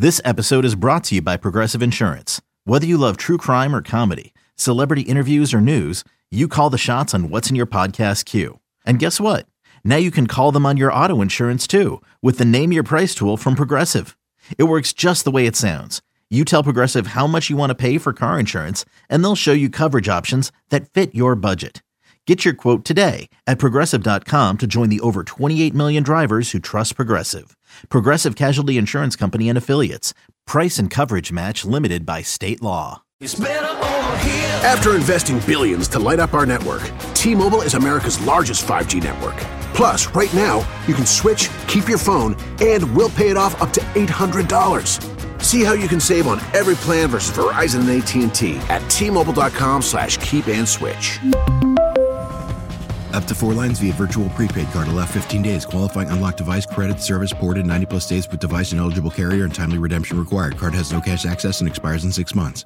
This episode is brought to you by Progressive Insurance. Whether you love true crime or comedy, celebrity interviews or news, you call the shots on what's in your podcast queue. And guess what? Now you can call them on your auto insurance too with the Name Your Price tool from Progressive. It works just the way it sounds. You tell Progressive how much you want to pay for car insurance, and they'll show you coverage options that fit your budget. Get your quote today at Progressive.com to join the over 28 million drivers who trust Progressive. Progressive Casualty Insurance Company and Affiliates. Price and coverage match limited by state law. After investing billions to light up our network, T-Mobile is America's largest 5G network. Plus, right now, you can switch, keep your phone, and we'll pay it off up to $800. See how you can save on every plan versus Verizon and AT&T at T-Mobile.com/keep-and-switch. Up to 4 lines via virtual prepaid card. Allow 15 days. Qualifying unlocked device credit service ported 90-plus days with device and eligible carrier and timely redemption required. Card has no cash access and expires in 6 months.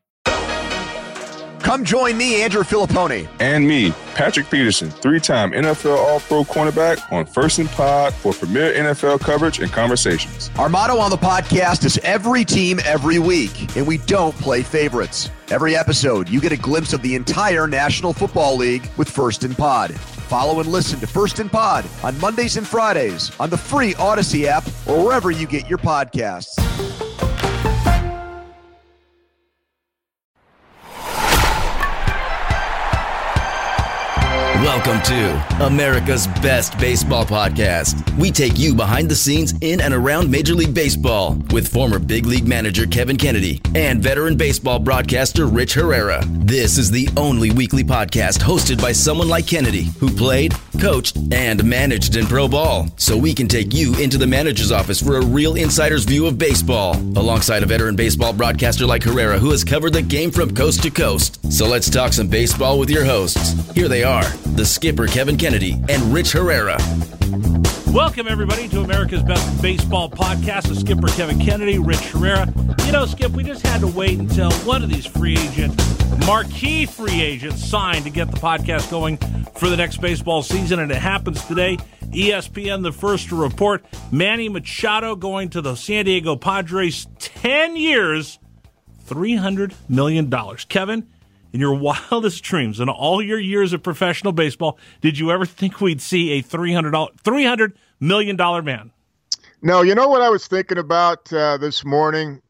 Come join me, Andrew Filippone. And me, Patrick Peterson, 3-time NFL All-Pro cornerback on First and Pod for premier NFL coverage and conversations. Our motto on the podcast is every team, every week, and we don't play favorites. Every episode, you get a glimpse of the entire National Football League with First and Pod. Follow and listen to First and Pod on Mondays and Fridays on the free Odyssey app or wherever you get your podcasts. Welcome to America's Best Baseball Podcast. We take you behind the scenes in and around Major League Baseball with former big league manager Kevin Kennedy and veteran baseball broadcaster Rich Herrera. This is the only weekly podcast hosted by someone like Kennedy who played, coached, and managed in pro ball. So we can take you into the manager's office for a real insider's view of baseball, alongside a veteran baseball broadcaster like Herrera who has covered the game from coast to coast. So let's talk some baseball with your hosts. Here they are, the skipper Kevin Kennedy and Rich Herrera. Welcome, everybody, to America's Best Baseball Podcast. The skipper Kevin Kennedy, Rich Herrera. You know, Skip, we just had to wait until one of these marquee free agents signed to get the podcast going for the next baseball season, and it happens today. ESPN, the first to report, Manny Machado going to the San Diego Padres, 10 years, $300 million. Kevin, in your wildest dreams, in all your years of professional baseball, did you ever think we'd see a $300 million man? No, you know what I was thinking about this morning,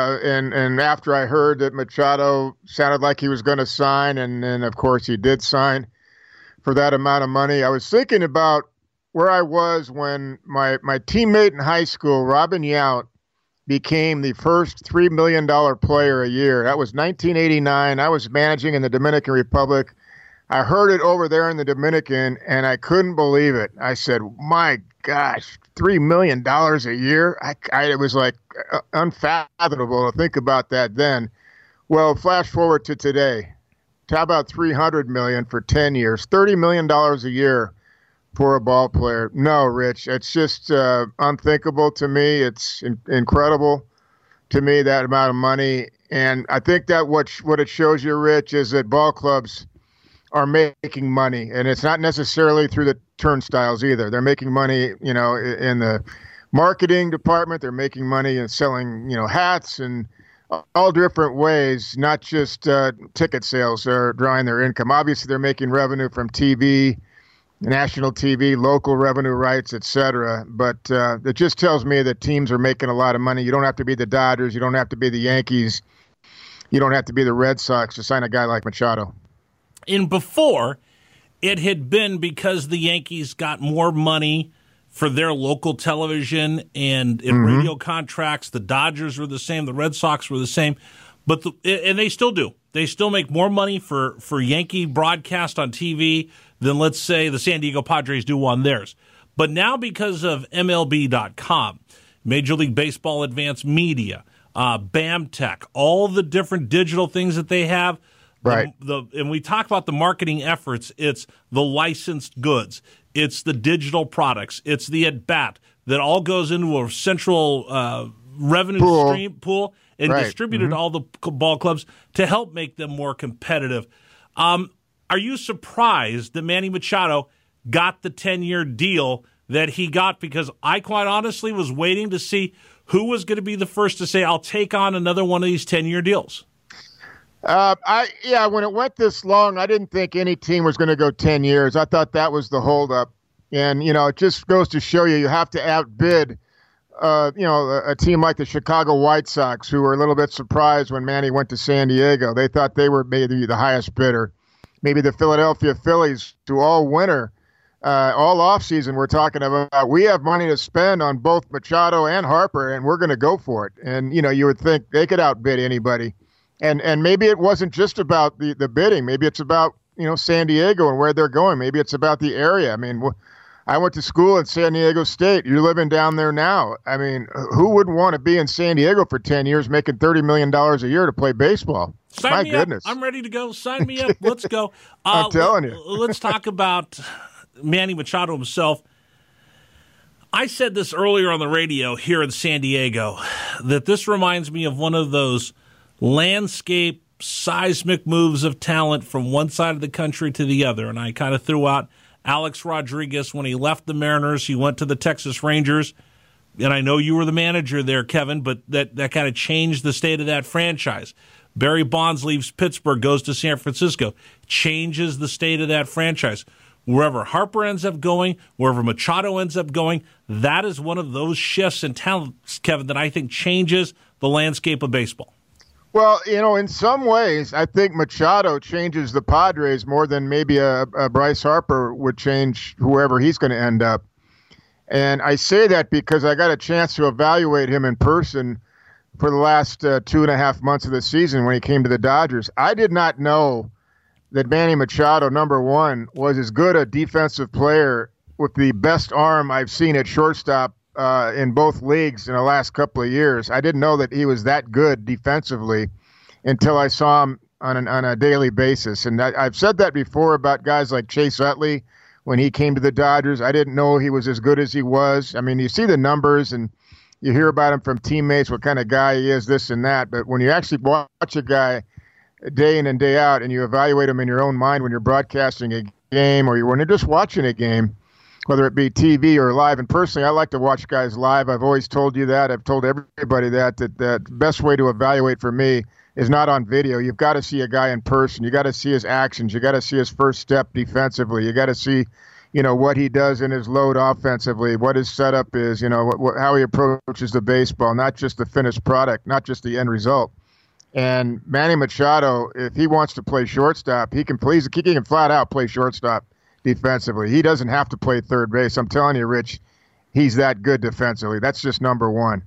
and after I heard that Machado sounded like he was going to sign, and then, of course, he did sign for that amount of money. I was thinking about where I was when my teammate in high school, Robin Yount, became the first $3 million player a year. That was 1989. I was managing in the Dominican Republic. I heard it over there in the Dominican, and I couldn't believe it. I said, my gosh, $3 million a year? It was like unfathomable to think about that then. Well, flash forward to today. How about $300 million for 10 years? $30 million a year for a ball player. No, Rich, it's just unthinkable to me. It's incredible to me, that amount of money. And I think that what it shows you, Rich, is that ball clubs are making money. And it's not necessarily through the turnstiles either. They're making money, in the marketing department. They're making money in selling, hats and all different ways, not just ticket sales are drawing their income. Obviously, they're making revenue from TV, national TV, local revenue rights, etc. But it just tells me that teams are making a lot of money. You don't have to be the Dodgers. You don't have to be the Yankees. You don't have to be the Red Sox to sign a guy like Machado. And before, it had been because the Yankees got more money for their local television and radio contracts. The Dodgers were the same. The Red Sox were the same. And they still do. They still make more money for Yankee broadcast on TV than, let's say, the San Diego Padres do on theirs. But now, because of MLB.com, Major League Baseball Advanced Media, BAMTech, all the different digital things that they have, right? And we talk about the marketing efforts. It's the licensed goods. It's the digital products. It's the at-bat that all goes into a central revenue stream pool and distributed to all the ball clubs to help make them more competitive. Are you surprised that Manny Machado got the 10-year deal that he got? Because I quite honestly was waiting to see who was going to be the first to say, I'll take on another one of these 10-year deals? When it went this long, I didn't think any team was going to go 10 years. I thought that was the holdup. And, it just goes to show you have to outbid, a team like the Chicago White Sox, who were a little bit surprised when Manny went to San Diego. They thought they were maybe the highest bidder. Maybe the Philadelphia Phillies, who all winter, all offseason, we're talking about, we have money to spend on both Machado and Harper, and we're going to go for it. And, you would think they could outbid anybody. And maybe it wasn't just about the bidding. Maybe it's about, San Diego and where they're going. Maybe it's about the area. I mean, I went to school at San Diego State. You're living down there now. I mean, who wouldn't want to be in San Diego for 10 years making $30 million a year to play baseball? My goodness. I'm ready to go. Sign me up. Let's go. I'm telling you. Let's talk about Manny Machado himself. I said this earlier on the radio here in San Diego, that this reminds me of one of those landscape seismic moves of talent from one side of the country to the other. And I kind of threw out Alex Rodriguez when he left the Mariners. He went to the Texas Rangers. And I know you were the manager there, Kevin, but that kind of changed the state of that franchise. Barry Bonds leaves Pittsburgh, goes to San Francisco, changes the state of that franchise. Wherever Harper ends up going, wherever Machado ends up going, that is one of those shifts in talent, Kevin, that I think changes the landscape of baseball. Well, in some ways, I think Machado changes the Padres more than maybe a Bryce Harper would change whoever he's going to end up. And I say that because I got a chance to evaluate him in person for the last 2.5 months of the season when he came to the Dodgers. I did not know that Manny Machado, number one, was as good a defensive player with the best arm I've seen at shortstop in both leagues in the last couple of years. I didn't know that he was that good defensively until I saw him on a daily basis. And I've said that before about guys like Chase Utley when he came to the Dodgers. I didn't know he was as good as he was. I mean, you see the numbers and you hear about him from teammates, what kind of guy he is, this and that. But when you actually watch a guy day in and day out and you evaluate him in your own mind when you're broadcasting a game or when you're just watching a game, whether it be TV or live. And personally, I like to watch guys live. I've always told you that. I've told everybody that the best way to evaluate for me is not on video. You've got to see a guy in person. You got to see his actions. You got to see his first step defensively. You got to see, what he does in his load offensively, what his setup is, how he approaches the baseball, not just the finished product, not just the end result. And Manny Machado, if he wants to play shortstop, he can flat out play shortstop defensively. He doesn't have to play third base. I'm telling you, Rich, he's that good defensively. That's just number one.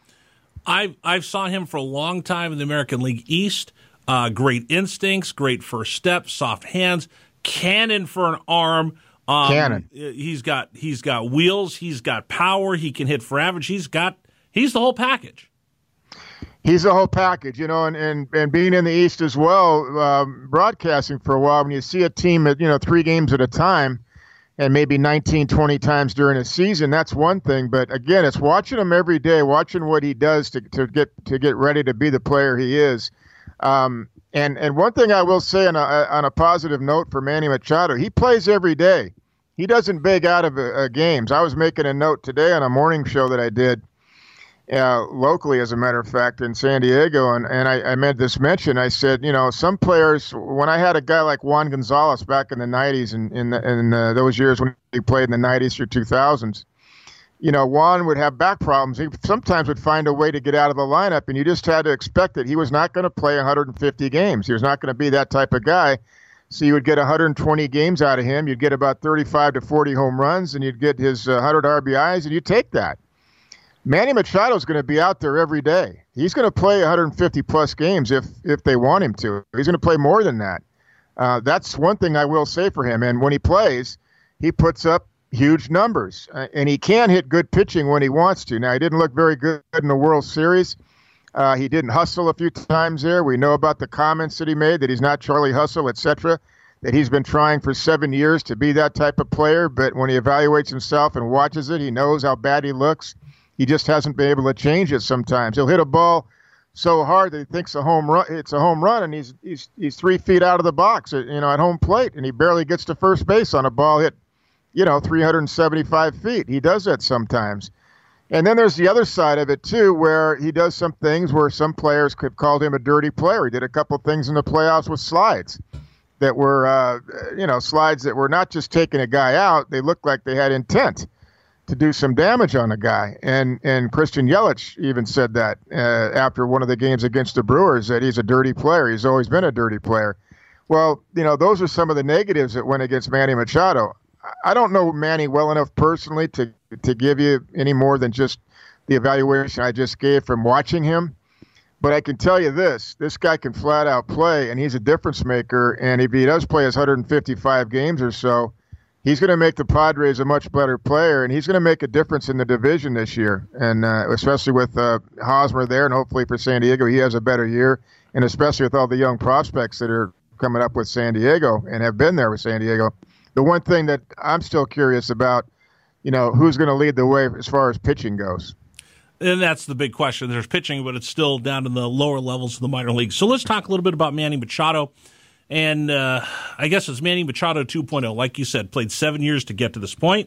I've saw him for a long time in the American League East. Great instincts, great first step, soft hands, cannon for an arm. Cannon. He's got wheels. He's got power. He can hit for average. He's the whole package. He's the whole package, and being in the East as well, broadcasting for a while, when you see a team at, 3 games at a time and maybe 19, 20 times during a season, that's one thing. But again, it's watching him every day, watching what he does to get ready to be the player he is. And one thing I will say on a positive note for Manny Machado, he plays every day. He doesn't beg out of games. I was making a note today on a morning show that I did. Locally, as a matter of fact, in San Diego, and I made this mention. I said, some players, when I had a guy like Juan Gonzalez back in the 90s, in those years when he played in the 90s through 2000s, Juan would have back problems. He sometimes would find a way to get out of the lineup, and you just had to expect that he was not going to play 150 games. He was not going to be that type of guy. So you would get 120 games out of him. You'd get about 35 to 40 home runs, and you'd get his 100 RBIs, and you take that. Manny Machado is going to be out there every day. He's going to play 150-plus games if they want him to. He's going to play more than that. That's one thing I will say for him. And when he plays, he puts up huge numbers. And he can hit good pitching when he wants to. Now, he didn't look very good in the World Series. He didn't hustle a few times there. We know about the comments that he made, that he's not Charlie Hustle, etc., that he's been trying for 7 years to be that type of player. But when he evaluates himself and watches it, he knows how bad he looks. He just hasn't been able to change it sometimes. He'll hit a ball so hard that he thinks it's a home run, and he's 3 feet out of the box, at home plate, and he barely gets to first base on a ball hit, 375 feet. He does that sometimes. And then there's the other side of it, too, where he does some things where some players could call him a dirty player. He did a couple of things in the playoffs with slides that were, slides that were not just taking a guy out. They looked like they had intent to do some damage on a guy. And Christian Yelich even said that after one of the games against the Brewers, that he's a dirty player. He's always been a dirty player. Well, those are some of the negatives that went against Manny Machado. I don't know Manny well enough personally to give you any more than just the evaluation I just gave from watching him. But I can tell you this guy can flat out play, and he's a difference maker. And if he does play his 155 games or so, he's going to make the Padres a much better player, and he's going to make a difference in the division this year. And especially with Hosmer there, and hopefully for San Diego, he has a better year. And especially with all the young prospects that are coming up with San Diego and have been there with San Diego. The one thing that I'm still curious about, who's going to lead the way as far as pitching goes. And that's the big question. There's pitching, but it's still down in the lower levels of the minor leagues. So let's talk a little bit about Manny Machado. And I guess it's Manny Machado 2.0. Like you said, played 7 years to get to this point.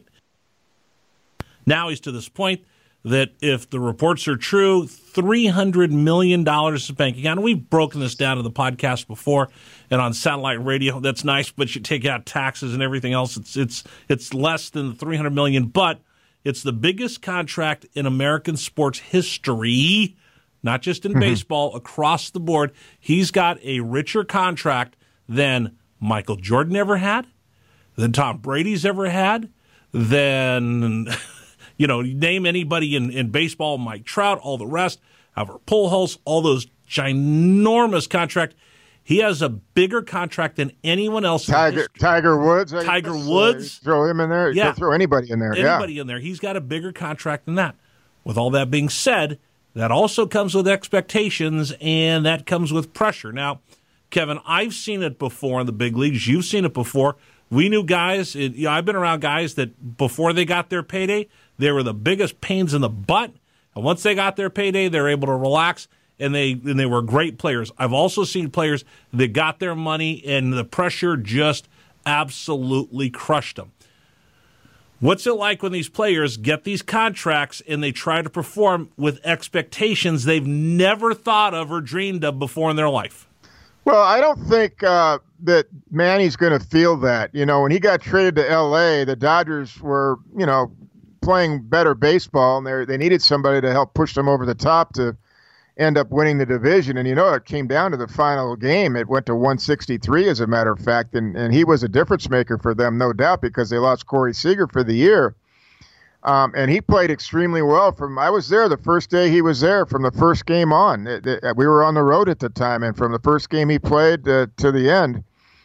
Now he's to this point that if the reports are true, $300 million is bank account. And we've broken this down in the podcast before and on satellite radio. That's nice, but you take out taxes and everything else. It's less than the $300 million, but it's the biggest contract in American sports history, not just in baseball, across the board. He's got a richer contract than Michael Jordan ever had, than Tom Brady's ever had, than... name anybody in baseball, Mike Trout, all the rest, Albert Pujols, all those ginormous contract. He has a bigger contract than anyone else. Tiger Woods. Tiger Woods. Throw him in there. Yeah. Throw anybody in there. Anybody in there. He's got a bigger contract than that. With all that being said, that also comes with expectations, and that comes with pressure. Now, Kevin, I've seen it before in the big leagues. You've seen it before. We knew guys, I've been around guys that before they got their payday, they were the biggest pains in the butt. And once they got their payday, they were able to relax, and they were great players. I've also seen players that got their money, and the pressure just absolutely crushed them. What's it like when these players get these contracts and they try to perform with expectations they've never thought of or dreamed of before in their life? Well, I don't think that Manny's going to feel that. When he got traded to L.A., the Dodgers were, playing better baseball, and they needed somebody to help push them over the top to end up winning the division. And, it came down to the final game. It went to 163, as a matter of fact, and he was a difference maker for them, no doubt, because they lost Corey Seager for the year. And he played extremely well. I was there the first day he was there, from the first game on. We were on the road at the time, and from the first game he played to the end,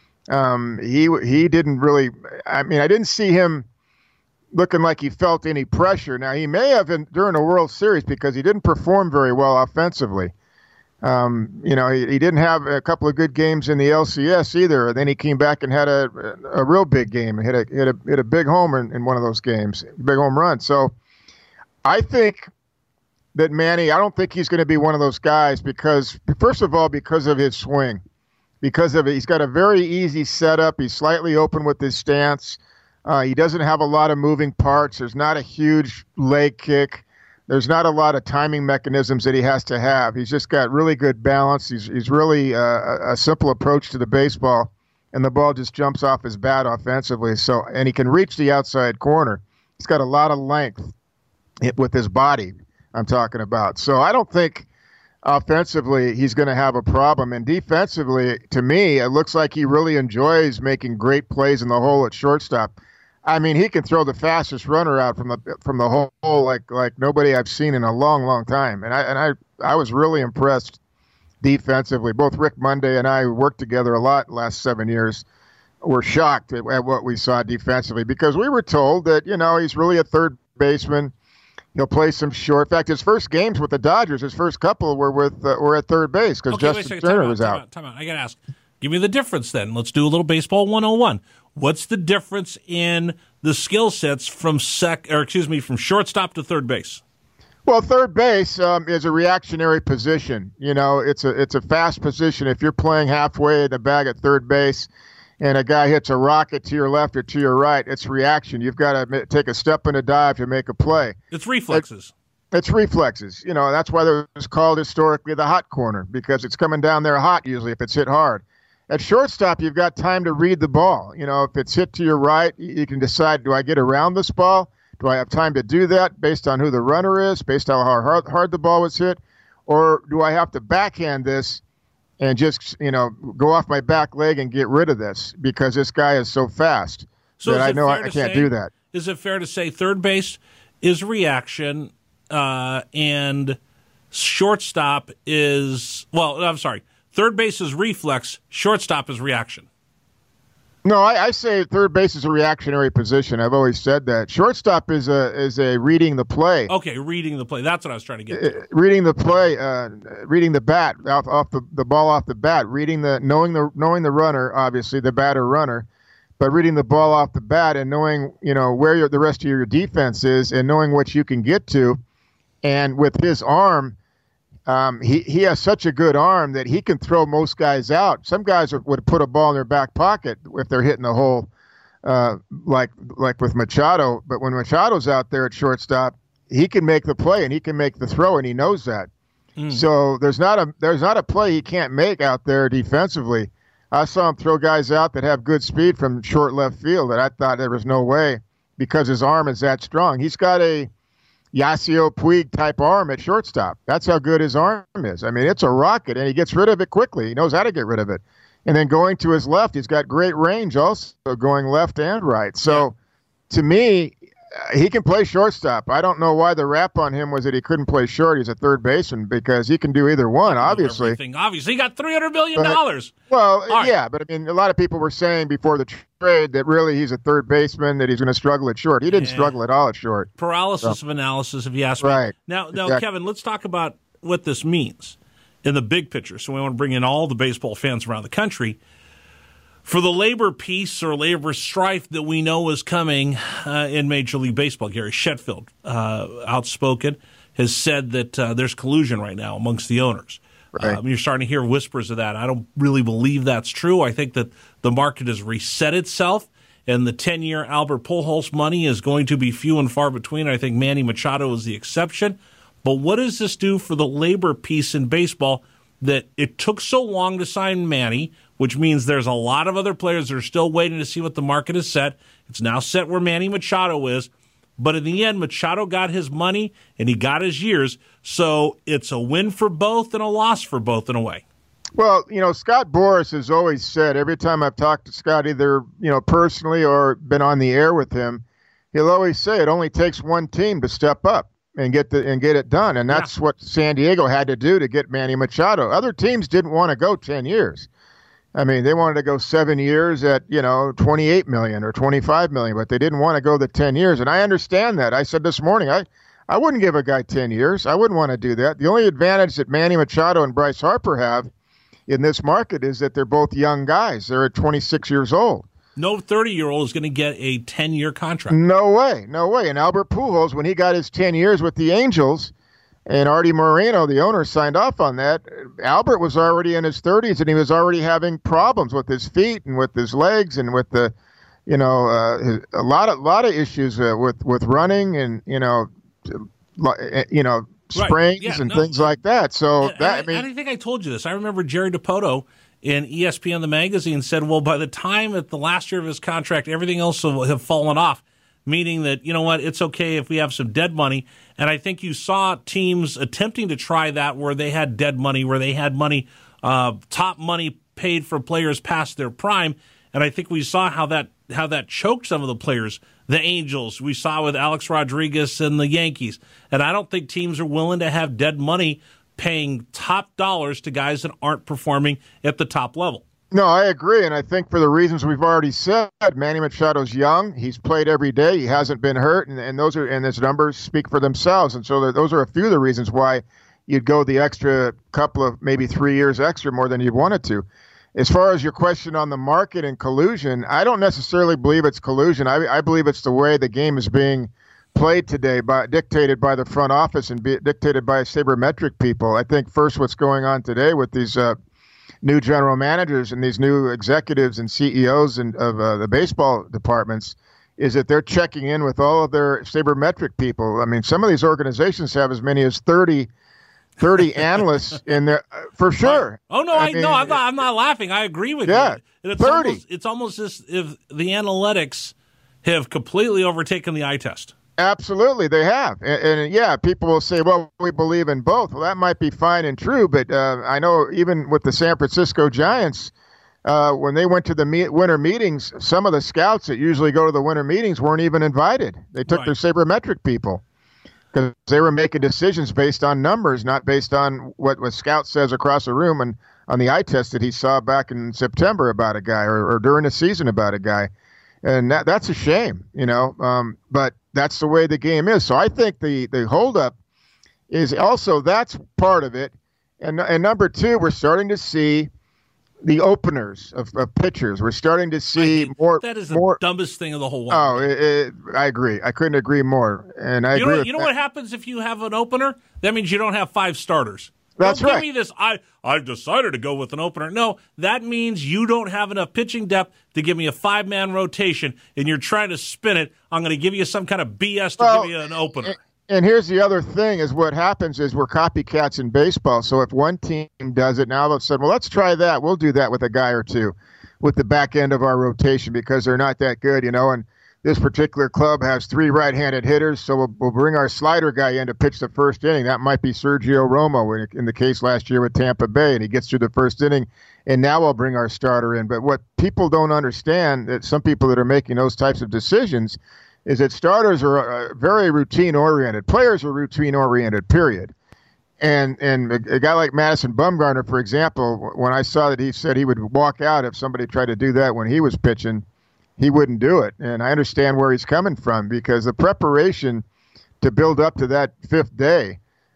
he didn't really. I didn't see him looking like he felt any pressure. Now, he may have during the World Series, because he didn't perform very well offensively. He didn't have a couple of good games in the LCS either. And then he came back and had a real big game and hit a big homer in one of those games, big home run. So I think that Manny, I don't think he's going to be one of those guys because, first of all, because of his swing, he's got a very easy setup. He's slightly open with his stance. He doesn't have a lot of moving parts. There's not a huge leg kick. There's not a lot of timing mechanisms that he has to have. He's just got really good balance. He's really a simple approach to the baseball, and the ball just jumps off his bat offensively. And he can reach the outside corner. He's got a lot of length with his body, I'm talking about. So I don't think offensively he's going to have a problem. And defensively, to me, it looks like he really enjoys making great plays in the hole at shortstop. He can throw the fastest runner out from the hole like nobody I've seen in a long, long time. And I was really impressed defensively. Both Rick Monday and I worked together a lot the last 7 years. We're shocked at what we saw defensively because we were told that, he's really a third baseman. He'll play some short. In fact, his first games with the Dodgers, his first couple were at third base because Justin Turner was out. Time out. I got to ask. Give me the difference then. Let's do a little baseball 101. What's the difference in the skill sets from shortstop to third base? Well, third base is a reactionary position. It's a fast position. If you're playing halfway in the bag at third base and a guy hits a rocket to your left or to your right, it's reaction. You've got to take a step and a dive to make a play. It's reflexes. It's reflexes. That's why it was called historically the hot corner, because it's coming down there hot usually if it's hit hard. At shortstop, you've got time to read the ball. If it's hit to your right, you can decide, do I get around this ball? Do I have time to do that based on who the runner is, based on how hard the ball was hit? Or do I have to backhand this and just, go off my back leg and get rid of this because this guy is so fast that I know I can't do that? Is it fair to say third base is reaction and shortstop is, third base is reflex, shortstop is reaction? No, I say third base is a reactionary position. I've always said that. Shortstop is a reading the play. Okay, reading the play. That's what I was trying to get to. Reading the play, reading the bat off the ball off the bat, knowing the runner, obviously the batter runner, but reading the ball off the bat and knowing where the rest of your defense is and knowing what you can get to, and with his arm. He has such a good arm that he can throw most guys out. Some guys would put a ball in their back pocket if they're hitting the hole, like with Machado. But when Machado's out there at shortstop, he can make the play and he can make the throw, and he knows that. So there's not a play he can't make out there defensively. I saw him throw guys out that have good speed from short left field that I thought there was no way because his arm is that strong. He's got a Yasiel Puig type arm at shortstop. That's how good his arm is. I mean, it's a rocket, and he gets rid of it quickly. He knows how to get rid of it. And then going to his left, he's got great range also, going left and right. So to me, he can play shortstop. I don't know why the rap on him was that he couldn't play short. He's a third baseman because he can do either one, obviously. Obviously, he got $300 million. Well, yeah, but I mean, a lot of people were saying before the trade that really he's a third baseman, that he's going to struggle at short. He didn't struggle at all at short. Paralysis of analysis, if you ask me. Right. Now, Kevin, let's talk about what this means in the big picture. So we want to bring in all the baseball fans around the country. For the labor peace or labor strife that we know is coming in Major League Baseball, Gary Sheffield, outspoken, has said that there's collusion right now amongst the owners. Right. You're starting to hear whispers of that. I don't really believe that's true. I think that the market has reset itself, and the 10-year Albert Pujols money is going to be few and far between. I think Manny Machado is the exception. But what does this do for the labor peace in baseball that it took so long to sign Manny, which means there's a lot of other players that are still waiting to see what the market has set. It's now set where Manny Machado is. But in the end, Machado got his money and he got his years. So it's a win for both and a loss for both in a way. Well, Scott Boras has always said, every time I've talked to Scott, either, personally or been on the air with him, he'll always say it only takes one team to step up and get it done. And that's what San Diego had to do to get Manny Machado. Other teams didn't want to go 10 years. I mean, they wanted to go 7 years at, $28 million or $25 million, but they didn't want to go the 10 years. And I understand that. I said this morning, I wouldn't give a guy 10 years. I wouldn't want to do that. The only advantage that Manny Machado and Bryce Harper have in this market is that they're both young guys. They're at 26 years old. No 30-year-old is going to get a 10-year contract. No way. And Albert Pujols, when he got his 10 years with the Angels, and Artie Moreno, the owner, signed off on that, Albert was already in his 30s, and he was already having problems with his feet and with his legs and with the, a lot of issues with running and sprains and things like that. So I think I told you this. I remember Jerry DiPoto in ESPN the magazine said, well, by the time at the last year of his contract, everything else will have fallen off, meaning that, it's okay if we have some dead money. And I think you saw teams attempting to try that where they had dead money, where they had money, top money paid for players past their prime. And I think we saw how that choked some of the players. The Angels, we saw with Alex Rodriguez and the Yankees. And I don't think teams are willing to have dead money paying top dollars to guys that aren't performing at the top level. No, I agree, and I think for the reasons we've already said, Manny Machado's young. He's played every day. He hasn't been hurt, and his numbers speak for themselves. And so those are a few of the reasons why you'd go the extra couple of maybe 3 years extra more than you wanted to. As far as your question on the market and collusion, I don't necessarily believe it's collusion. I believe it's the way the game is being played today, dictated by the front office and dictated by sabermetric people. I think first what's going on today with these new general managers and these new executives and CEOs of the baseball departments is that they're checking in with all of their sabermetric people. I mean, some of these organizations have as many as 30 analysts in there for sure. Oh no, I'm not laughing. I agree with you. It's 30. It's almost as if the analytics have completely overtaken the eye test. Absolutely, they have. And yeah, people will say, well, we believe in both. Well, that might be fine and true, but I know even with the San Francisco Giants, when they went to the winter meetings, some of the scouts that usually go to the winter meetings weren't even invited. They took their sabermetric people because they were making decisions based on numbers, not based on what scout says across the room and on the eye test that he saw back in September about a guy or during the season about a guy. And that's a shame, but that's the way the game is. So I think the holdup is also that's part of it. And number two, we're starting to see the openers of pitchers. We're starting to see more. That is the dumbest thing of the whole world. Oh, I agree. I couldn't agree more. And I agree. You know what happens if you have an opener? That means you don't have 5 starters. That's right. Give me this. I've decided to go with an opener. No, that means you don't have enough pitching depth to give me a 5-man rotation, and you're trying to spin it. I'm going to give you some kind of BS to give you an opener. And here's the other thing is what happens is we're copycats in baseball. So if one team does it, now all of a sudden, well, let's try that. We'll do that with a guy or two with the back end of our rotation because they're not that good, and this particular club has 3 right-handed hitters, so we'll bring our slider guy in to pitch the first inning. That might be Sergio Romo in the case last year with Tampa Bay, and he gets through the first inning, and now we'll bring our starter in. But what people don't understand, that some people that are making those types of decisions, is that starters are very routine-oriented. Players are routine-oriented, period. And a guy like Madison Bumgarner, for example, when I saw that he said he would walk out if somebody tried to do that when he was pitching, he wouldn't do it. And I understand where he's coming from because the preparation to build up to that 5th day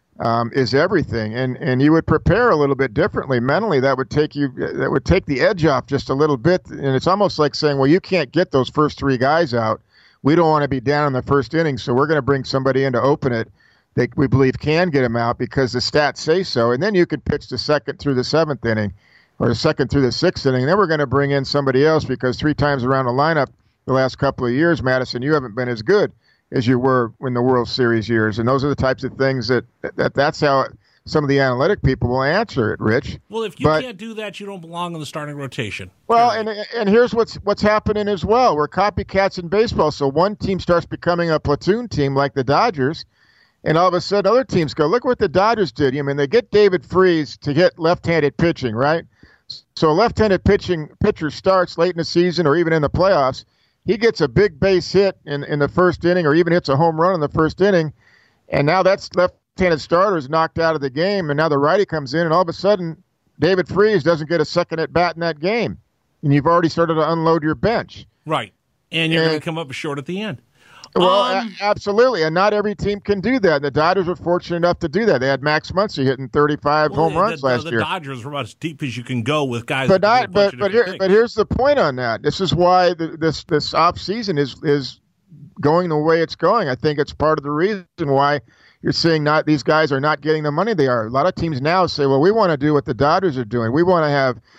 is everything. And you would prepare a little bit differently mentally. That would take the edge off just a little bit. And it's almost like saying, well, you can't get those first 3 guys out. We don't want to be down in the first inning, so we're going to bring somebody in to open it that we believe can get him out because the stats say so. And then you can pitch the 2nd through the 7th inning. Or the 2nd through the 6th inning. Then we're going to bring in somebody else because 3 times around the lineup the last couple of years, Madison, you haven't been as good as you were in the World Series years. And those are the types of things that's how some of the analytic people will answer it, Rich. Well, if you can't do that, you don't belong in the starting rotation. Well, and here's what's happening as well. We're copycats in baseball. So one team starts becoming a platoon team like the Dodgers, and all of a sudden other teams go, look what the Dodgers did. I mean, they get David Freese to get left-handed pitching, right? So a left-handed pitcher starts late in the season or even in the playoffs. He gets a big base hit in the first inning or even hits a home run in the first inning, and now that's left-handed starter is knocked out of the game, and now the righty comes in, and all of a sudden David Freese doesn't get a second at-bat in that game, and you've already started to unload your bench. Right, and you're going to come up short at the end. Well, absolutely, and not every team can do that. The Dodgers were fortunate enough to do that. They had Max Muncy hitting 35 home runs last year. The Dodgers were about as deep as you can go with guys. But here's the point on that. This is why this off season is going the way it's going. I think it's part of the reason why you're seeing these guys are not getting the money they are. A lot of teams now say, well, we want to do what the Dodgers are doing. We want to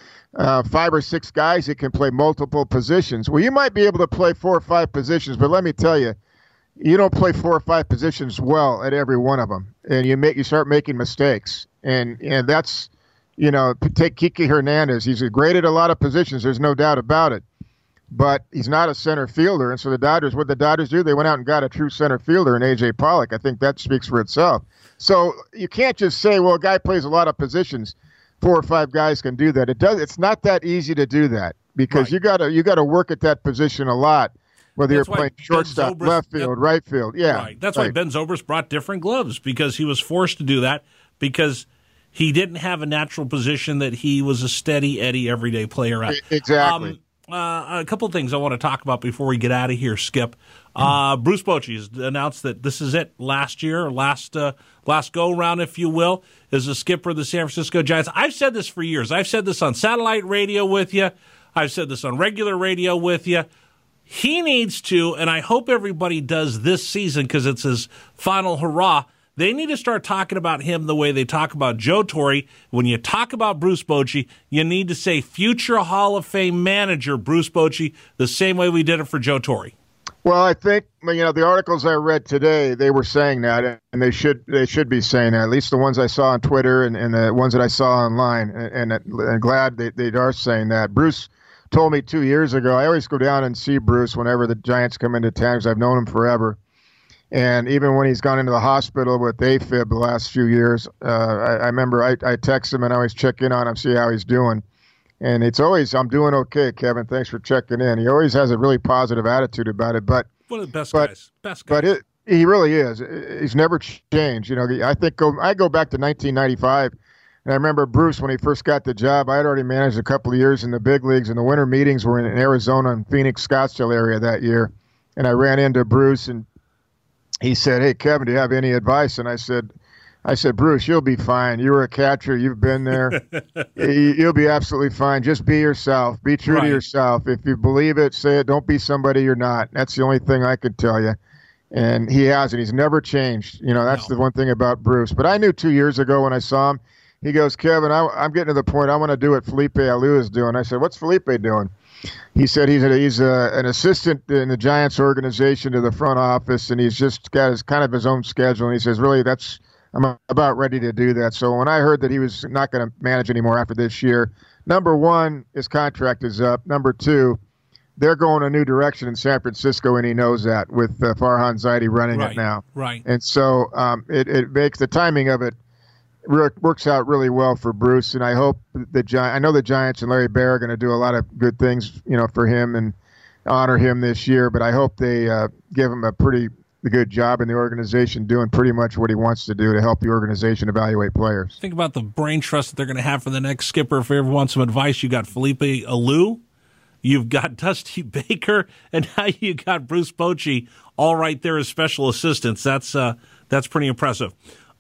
have 5 or 6 guys that can play multiple positions. Well, you might be able to play 4 or 5 positions, but let me tell you, you don't play 4 or 5 positions well at every one of them, and you start making mistakes. And that's, take Kike Hernandez. He's great at a lot of positions. There's no doubt about it, but he's not a center fielder. And so what the Dodgers do, they went out and got a true center fielder in A.J. Pollock. I think that speaks for itself. So you can't just say, well, a guy plays a lot of positions. 4 or 5 guys can do that. It's not that easy to do that because you got to work at that position a lot. Whether you're playing shortstop, left field, right field. Yeah. Right. That's why Ben Zobrist brought different gloves because he was forced to do that because he didn't have a natural position that he was a steady Eddie everyday player at. Exactly. A couple of things I want to talk about before we get out of here, Skip. Bruce Bochy has announced that this is it. Last go-around, if you will, is the skipper of the San Francisco Giants. I've said this for years. I've said this on satellite radio with you. I've said this on regular radio with you. He needs to, and I hope everybody does this season because it's his final hurrah, they need to start talking about him the way they talk about Joe Torre. When you talk about Bruce Bochy, you need to say future Hall of Fame manager Bruce Bochy the same way we did it for Joe Torre. Well, I think the articles I read today, they were saying that, and they should be saying that. At least the ones I saw on Twitter and the ones that I saw online, and I'm glad they are saying that. Bruce told me 2 years ago. I always go down and see Bruce whenever the Giants come into town, because I've known him forever. And even when he's gone into the hospital with AFib the last few years, I remember I text him and I always check in on him, see how he's doing. And it's always, I'm doing okay, Kevin. Thanks for checking in. He always has a really positive attitude about it. But one of the best guys. But he really is. He's never changed. I think I go back to 1995, and I remember Bruce when he first got the job. I had already managed a couple of years in the big leagues, and the winter meetings were in Arizona and Phoenix, Scottsdale area that year. And I ran into Bruce, and he said, "Hey, Kevin, do you have any advice?" And I said, "Bruce, you'll be fine. You were a catcher. You've been there. You'll be absolutely fine. Just be yourself. Be true to yourself. If you believe it, say it. Don't be somebody you're not. That's the only thing I could tell you." And he hasn't. He's never changed. That's the one thing about Bruce. But I knew 2 years ago when I saw him, he goes, "Kevin, I'm getting to the point I want to do what Felipe Alou is doing." I said, "What's Felipe doing?" He said he's an assistant in the Giants organization to the front office, and he's just got his own schedule. And he says, "Really, I'm about ready to do that." So when I heard that he was not going to manage anymore after this year, number one, his contract is up. Number two, they're going a new direction in San Francisco, and he knows that with Farhan Zaidi running it now. Right. And so it makes the timing of it works out really well for Bruce. And I hope I know the Giants and Larry Baer are going to do a lot of good things, for him and honor him this year. But I hope they give him a pretty good job in the organization doing pretty much what he wants to do to help the organization evaluate players. Think about the brain trust that they're going to have for the next skipper. If you ever want some advice, you got Felipe Alou, you've got Dusty Baker, and now you got Bruce Bochy all right there as special assistants. That's pretty impressive.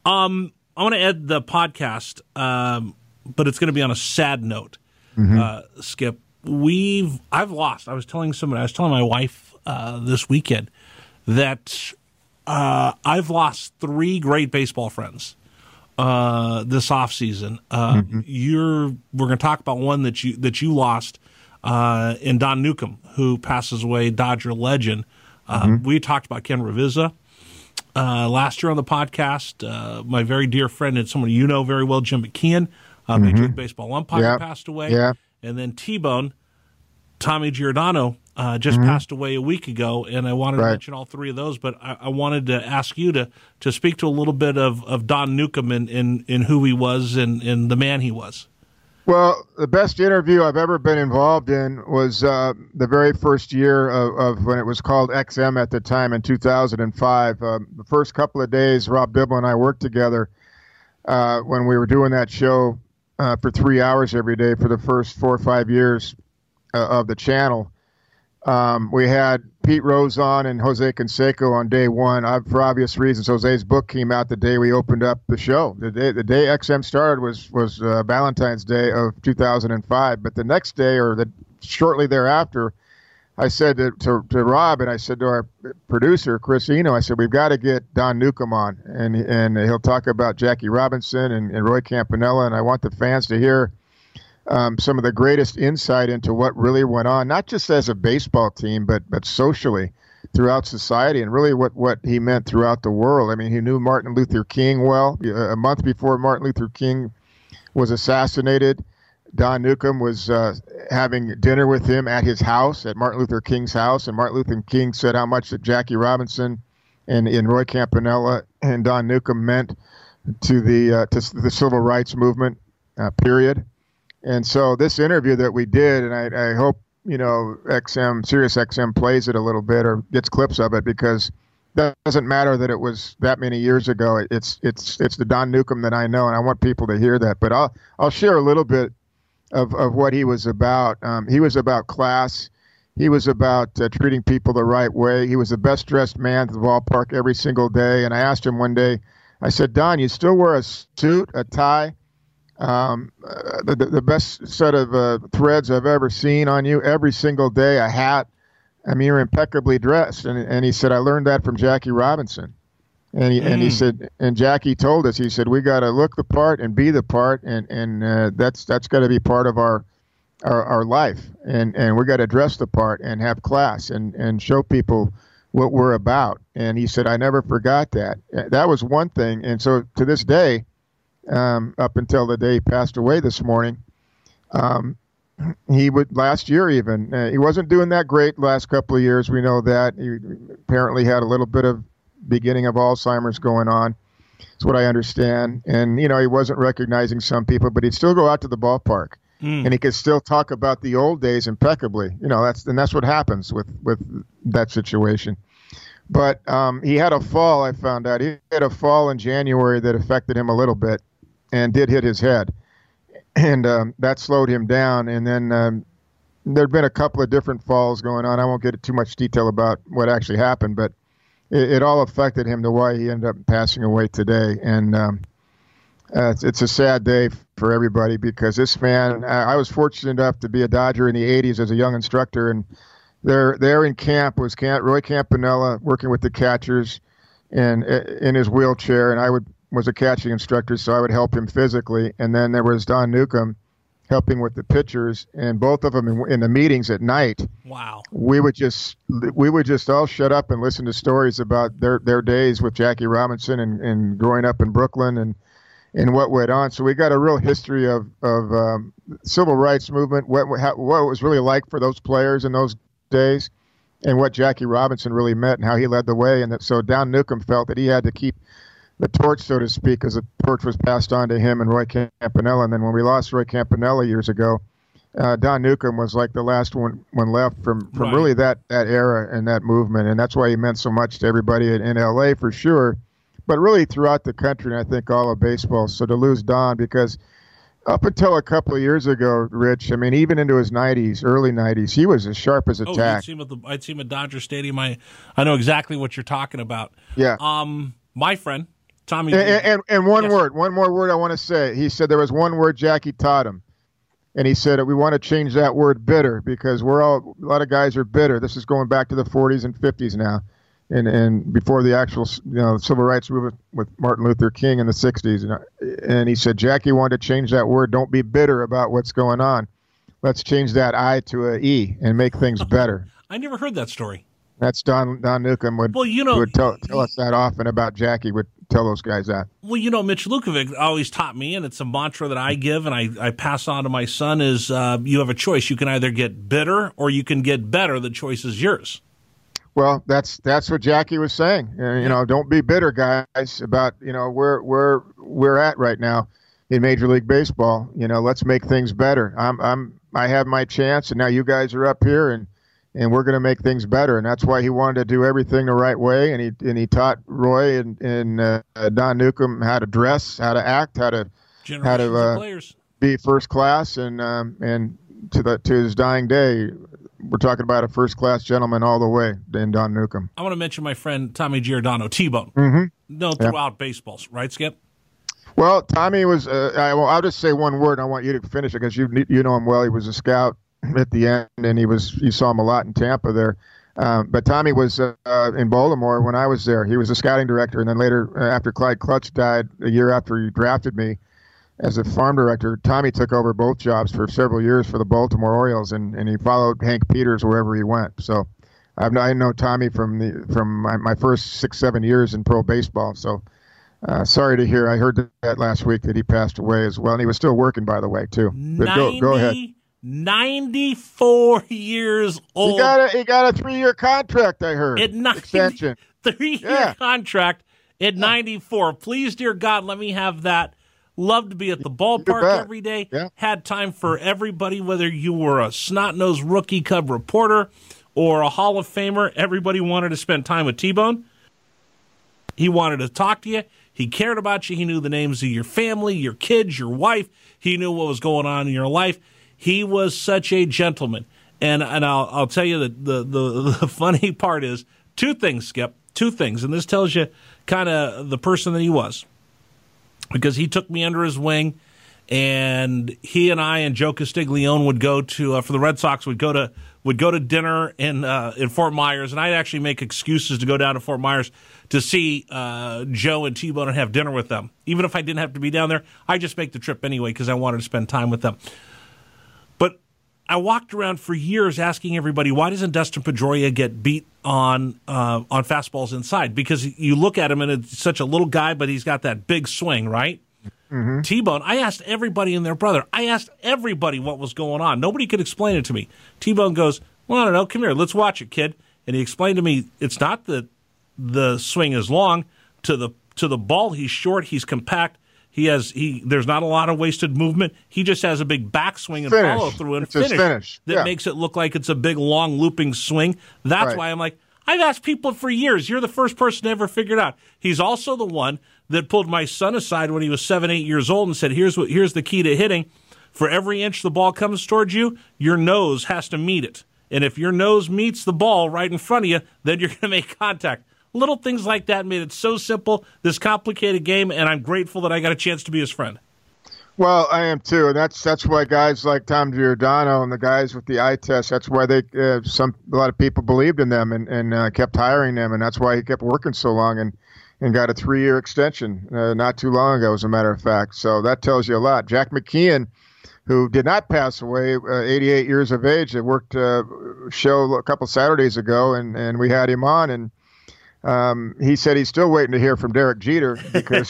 I want to end the podcast, but it's going to be on a sad note. Skip, I've lost. I was telling my wife this weekend that I've lost 3 great baseball friends this offseason. We're going to talk about one that you lost in Don Newcomb, who passes away, Dodger legend. We talked about Ken Ravizza last year on the podcast. My very dear friend and someone you know very well, Jim McKeon, Major League Baseball umpire, passed away. Yeah. And then T-Bone, Tommy Giordano, just passed away a week ago, and I wanted to mention all 3 of those, but I wanted to ask you to speak to a little bit of Don Newcomb and who he was and the man he was. Well, the best interview I've ever been involved in was the very first year of when it was called XM at the time in 2005. The first couple of days, Rob Dibble and I worked together when we were doing that show for 3 hours every day for the first 4 or 5 years of the channel. We had Pete Rose on and Jose Canseco on day one. For obvious reasons, Jose's book came out the day we opened up the show. The day XM started was Valentine's Day of 2005. But the next day, shortly thereafter, I said to Rob, and I said to our producer Chris Eno, I said, we've got to get Don Newcomb on, and he'll talk about Jackie Robinson and Roy Campanella, and I want the fans to hear some of the greatest insight into what really went on, not just as a baseball team, but socially throughout society, and really what he meant throughout the world. I mean, he knew Martin Luther King well. A month before Martin Luther King was assassinated, Don Newcomb was having dinner with him at his house, at Martin Luther King's house, and Martin Luther King said how much that Jackie Robinson and Roy Campanella and Don Newcomb meant to the civil rights movement, period. And so this interview that we did, and I hope, Sirius XM plays it a little bit or gets clips of it, because it doesn't matter that it was that many years ago. It's the Don Newcomb that I know, and I want people to hear that. But I'll share a little bit of what he was about. He was about class. He was about treating people the right way. He was the best dressed man at the ballpark every single day. And I asked him one day, I said, Don, you still wear a suit, a tie? The best set of threads I've ever seen on you every single day, a hat. I mean, you're impeccably dressed. And he said, I learned that from Jackie Robinson. And he said, and Jackie told us, he said, we got to look the part and be the part. And that's got to be part of our life. And we got to dress the part and have class and show people what we're about. And he said, I never forgot that. That was one thing. And so to this day, up until the day he passed away this morning, he would last year even, he wasn't doing that great last couple of years. We know that. He apparently had a little bit of beginning of Alzheimer's going on. That's what I understand. And, he wasn't recognizing some people, but he'd still go out to the ballpark. And he could still talk about the old days impeccably. That's what happens with that situation. But he had a fall, I found out. He had a fall in January that affected him a little bit and did hit his head. And that slowed him down. And then there'd been a couple of different falls going on. I won't get into too much detail about what actually happened, but it all affected him to why he ended up passing away today. And it's a sad day for everybody because this man, I was fortunate enough to be a Dodger in the 80s as a young instructor, and there in camp was Roy Campanella working with the catchers and in his wheelchair, and I was a catching instructor, so I would help him physically. And then there was Don Newcomb helping with the pitchers, and both of them in the meetings at night. Wow. We would just all shut up and listen to stories about their days with Jackie Robinson and growing up in Brooklyn and what went on. So we got a real history of civil rights movement, what it was really like for those players in those days, and what Jackie Robinson really meant and how he led the way. And so Don Newcomb felt that he had to keep the torch, so to speak, as the torch was passed on to him and Roy Campanella. And then when we lost Roy Campanella years ago, Don Newcomb was like the last one left from Right. really that era and that movement. And that's why he meant so much to everybody in L.A. for sure, but really throughout the country, and I think all of baseball. So to lose Don, because up until a couple of years ago, Rich, I mean, even into his 90s, early 90s, he was as sharp as a tack. I'd see him at Dodger Stadium. I know exactly what you're talking about. Yeah. My friend, Tommy. And one more word I want to say. He said there was one word Jackie taught him. And he said, we want to change that word bitter because a lot of guys are bitter. This is going back to the 40s and 50s now. And before the actual civil rights movement with Martin Luther King in the 60s. And he said, Jackie wanted to change that word. Don't be bitter about what's going on. Let's change that I to a E and make things better. I never heard that story. That's Don Newcomb would tell us that often about Jackie, would tell those guys that. Well, Mitch Lukovic always taught me, and it's a mantra that I give and I pass on to my son, is you have a choice. You can either get bitter or you can get better. The choice is yours. Well, that's what Jackie was saying. Don't be bitter, guys, about where we're at right now in Major League Baseball. Let's make things better. I have my chance, and now you guys are up here, and we're going to make things better. And that's why he wanted to do everything the right way. And he taught Roy and Don Newcomb how to dress, how to act, how to be first class, and to his dying day. We're talking about a first-class gentleman all the way in Don Newcomb. I want to mention my friend Tommy Giordano, T-Bone. Mm-hmm. Throughout baseballs, right, Skip? Well, Tommy was, I'll just say one word, and I want you to finish it because you know him well. He was a scout at the end, and you saw him a lot in Tampa there. But Tommy was in Baltimore when I was there. He was a scouting director, and then later, after Clyde Clutch died, a year after he drafted me as a farm director, Tommy took over both jobs for several years for the Baltimore Orioles, and he followed Hank Peters wherever he went. So I know Tommy from my first 6-7 years in pro baseball. So sorry to hear. I heard that last week that he passed away as well, and he was still working, by the way, too. But go ahead. 94 years old. He got a 3-year contract, I heard. Extension. 3-year contract at 94. Please, dear God, let me have that. Loved to be at the ballpark every day. Yeah. Had time for everybody, whether you were a snot-nosed rookie Cub reporter or a Hall of Famer. Everybody wanted to spend time with T-Bone. He wanted to talk to you. He cared about you. He knew the names of your family, your kids, your wife. He knew what was going on in your life. He was such a gentleman. And I'll tell you that the funny part is two things, Skip. Two things. And this tells you kind of the person that he was. Because he took me under his wing, and he and I and Joe Castiglione would go to for the Red Sox would go to dinner in Fort Myers, and I'd actually make excuses to go down to Fort Myers to see Joe and T-Bone and have dinner with them. Even if I didn't have to be down there, I just make the trip anyway because I wanted to spend time with them. But I walked around for years asking everybody, why doesn't Dustin Pedroia get beat on fastballs inside? Because you look at him and it's such a little guy, but he's got that big swing, right? Mm-hmm. T-Bone, I asked everybody and their brother. I asked everybody what was going on. Nobody could explain it to me. T-Bone goes, well, I don't know. Come here. Let's watch it, kid. And he explained to me it's not that the swing is long. To the ball, he's short. He's compact. There's not a lot of wasted movement. He just has a big backswing and follow through and finish that makes it look like it's a big, long, looping swing. That's why I'm like, I've asked people for years. You're the first person to ever figure it out. He's also the one that pulled my son aside when he was 7, 8 years old and said, here's the key to hitting. For every inch the ball comes towards you, your nose has to meet it. And if your nose meets the ball right in front of you, then you're going to make contact. Little things like that made it so simple, this complicated game, and I'm grateful that I got a chance to be his friend. Well, I am too, and that's why guys like Tom Giordano and the guys with the eye test, that's why a lot of people believed in them and kept hiring them, and that's why he kept working so long and got a 3-year extension not too long ago, as a matter of fact. So that tells you a lot. Jack McKeon, who did not pass away, 88 years of age, that worked a show a couple Saturdays ago, and we had him on, and he said he's still waiting to hear from Derek Jeter because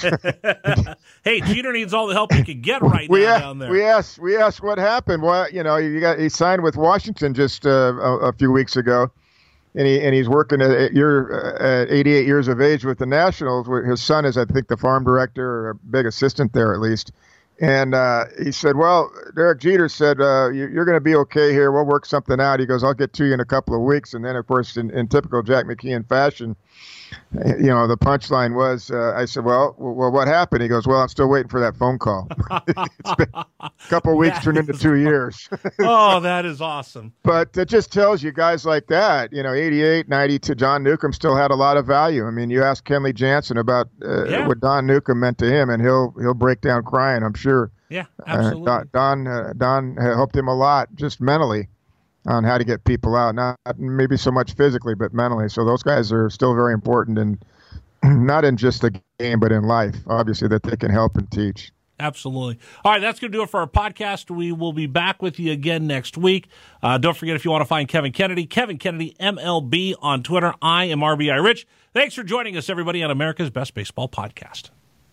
hey, Jeter needs all the help he can get right now down there. We asked what happened. Well, he signed with Washington just a few weeks ago, and he's working at 88 years of age with the Nationals. His son is, I think, the farm director or a big assistant there at least. And he said, well, Derek Jeter said, you're going to be okay here. We'll work something out. He goes, I'll get to you in a couple of weeks. And then, of course, in typical Jack McKeon fashion, the punchline was, I said, well, what happened? He goes, well, I'm still waiting for that phone call. It's been a couple of weeks turned into 2 years. Oh, that is awesome. But it just tells you guys like that, 88, 92, John Newcomb still had a lot of value. I mean, you ask Kenley Jansen about what Don Newcomb meant to him, and he'll break down crying, I'm sure. Yeah, absolutely. Don helped him a lot, just mentally, on how to get people out. Not maybe so much physically, but mentally. So those guys are still very important, and not in just the game, but in life, obviously, that they can help and teach. Absolutely. All right, that's going to do it for our podcast. We will be back with you again next week. Don't forget, if you want to find Kevin Kennedy MLB on Twitter. I am RBI Rich. Thanks for joining us, everybody, on America's Best Baseball Podcast.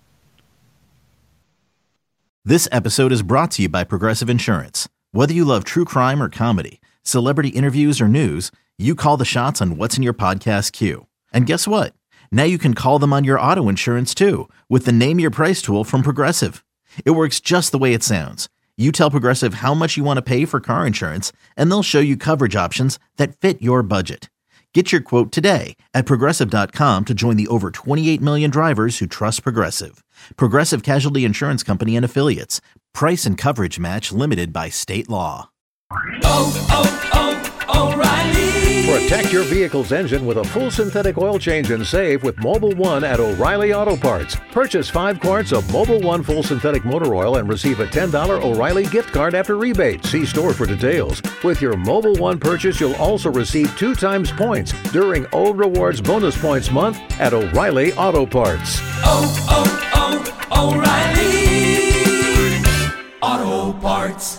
This episode is brought to you by Progressive Insurance. Whether you love true crime or comedy, celebrity interviews or news, you call the shots on what's in your podcast queue. And guess what? Now you can call them on your auto insurance too with the Name Your Price tool from Progressive. It works just the way it sounds. You tell Progressive how much you want to pay for car insurance, and they'll show you coverage options that fit your budget. Get your quote today at Progressive.com to join the over 28 million drivers who trust Progressive. Progressive Casualty Insurance Company and Affiliates. Price and coverage match limited by state law. O'Reilly. Protect your vehicle's engine with a full synthetic oil change and save with Mobil 1 at O'Reilly Auto Parts. Purchase 5 quarts of Mobil 1 full synthetic motor oil and receive a $10 O'Reilly gift card after rebate. See store for details. With your Mobil 1 purchase, you'll also receive 2 times points during O Rewards Bonus Points Month at O'Reilly Auto Parts. O'Reilly Auto Parts.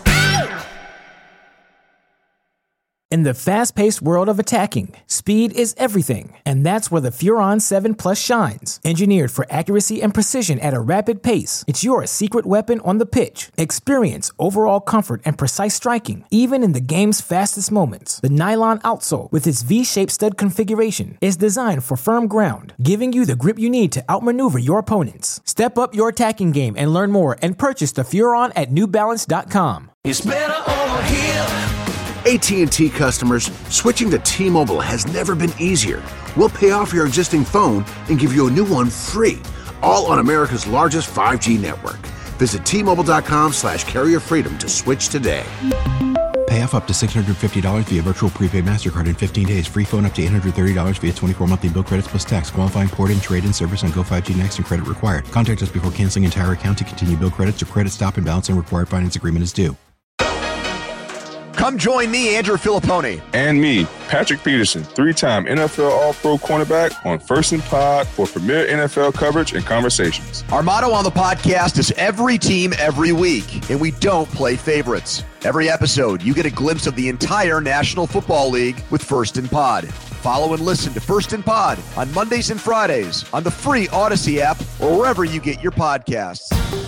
In the fast-paced world of attacking, speed is everything, and that's where the Furon 7 Plus shines. Engineered for accuracy and precision at a rapid pace, it's your secret weapon on the pitch. Experience overall comfort and precise striking, even in the game's fastest moments. The nylon outsole, with its V-shaped stud configuration, is designed for firm ground, giving you the grip you need to outmaneuver your opponents. Step up your attacking game and learn more and purchase the Furon at NewBalance.com. It's better over here. AT&T customers, switching to T-Mobile has never been easier. We'll pay off your existing phone and give you a new one free, all on America's largest 5G network. Visit T-Mobile.com/carrierfreedom to switch today. Pay off up to $650 via virtual prepaid MasterCard in 15 days. Free phone up to $830 via 24 monthly bill credits plus tax. Qualifying port and trade-in service on Go 5G Next and credit required. Contact us before canceling entire account to continue bill credits or credit stop and balance and required finance agreement is due. Come join me, Andrew Filippone. And me, Patrick Peterson, 3-time NFL All-Pro cornerback on First and Pod for premier NFL coverage and conversations. Our motto on the podcast is every team, every week, and we don't play favorites. Every episode, you get a glimpse of the entire National Football League with First and Pod. Follow and listen to First and Pod on Mondays and Fridays on the free Odyssey app or wherever you get your podcasts.